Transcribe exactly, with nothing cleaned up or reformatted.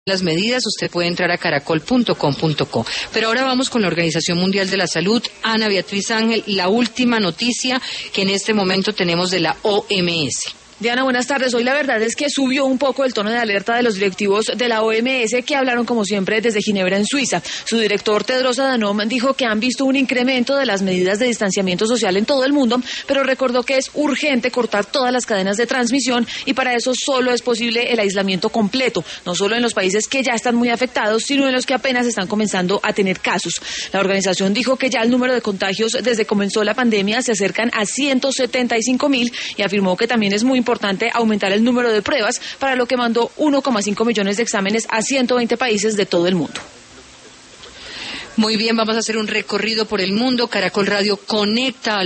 las medidas, usted puede entrar a caracol punto com punto co. Pero ahora vamos con la Organización Mundial de la Salud. Ana Beatriz Ángel, la última noticia que en este momento tenemos de la O M S. Diana, buenas tardes. Hoy la verdad es que subió un poco el tono de alerta de los directivos de la O M S, que hablaron como siempre desde Ginebra, en Suiza. Su director Tedros Adhanom dijo que han visto un incremento de las medidas de distanciamiento social en todo el mundo, pero recordó que es urgente cortar todas las cadenas de transmisión y para eso solo es posible el aislamiento completo, no solo en los países que ya están muy afectados, sino en los que apenas están comenzando a tener casos. La organización dijo que ya el número de contagios desde que comenzó la pandemia se acercan a ciento setenta y cinco mil y afirmó que también es muy importante importante aumentar el número de pruebas, para lo que mandó uno coma cinco millones de exámenes a ciento veinte países de todo el mundo. Muy bien, vamos a hacer un recorrido por el mundo. Caracol Radio conecta